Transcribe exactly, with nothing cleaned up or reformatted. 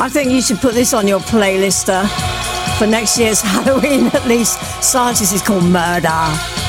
I think you should put this on your playlist uh, for next year's Halloween at least. Scientist is called Murder.